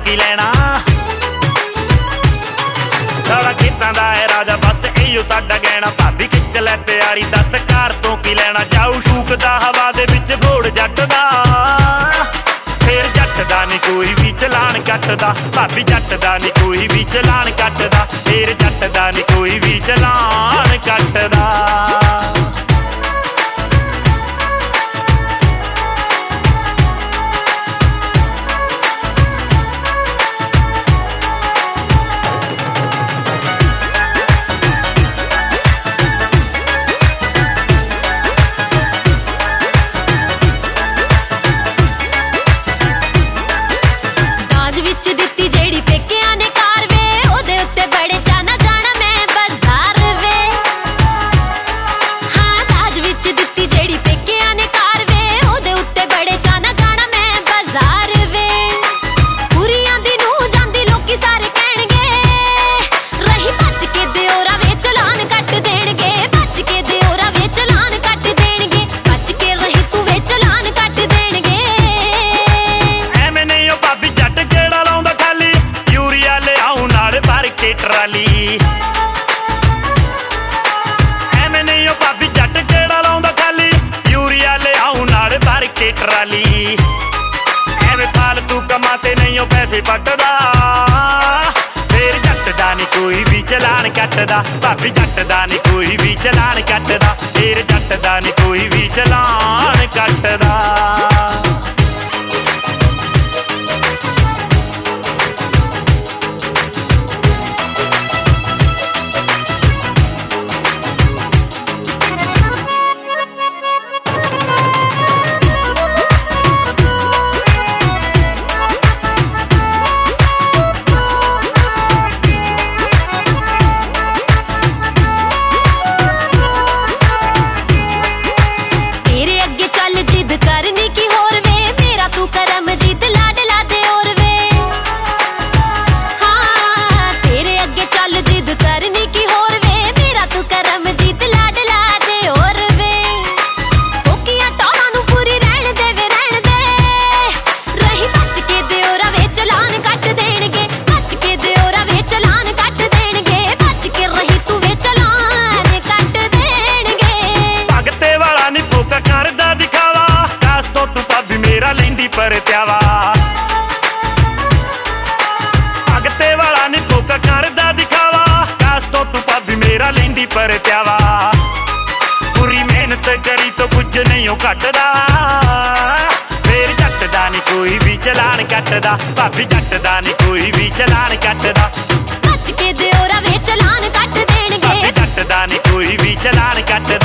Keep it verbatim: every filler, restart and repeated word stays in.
की लैना। साला खेतां दा है राजा बस इहो साडा गहना। भाभी खिच लै तैयारी दस कार तो की लैना। जाऊ शूकदा हवा दे विच घोड़ जट दा, फिर जट दा नी कोई भी चलान कटदा। भाभी जट दा नी कोई भी चलान कटदा, फिर जट दा नी कोई भी चलान कटदा। ट्राली एवें नहीं ओ भाभी जट जेड़ा लाउंदा खाली, यूरिया ले आऊं नाल भर के ट्राली। एवें फालतू कमां ते नहीं ओ पैसे पटदा, फिर जट दा नी कोई भी चलान कटदा। भाभी जट दा नी कोई भी चलान कटदा, फिर जट दा नी कोई भी चलान कटदा। परत्यावा भगते वाला नी धोखा करदा दिखावा, काश तो तू भाभी मेरा लेंदी परत्यावा। पूरी मेहनत करी तो कुछ नहीं हो घटदा, फिर जट दा नी कोई भी चलान कटदा। भाभी जट दा नी कोई भी चलान कटदा, बच के दियोरा वे चलान कट देणगे। भाभी जट दा नी कोई भी चलान कटदा।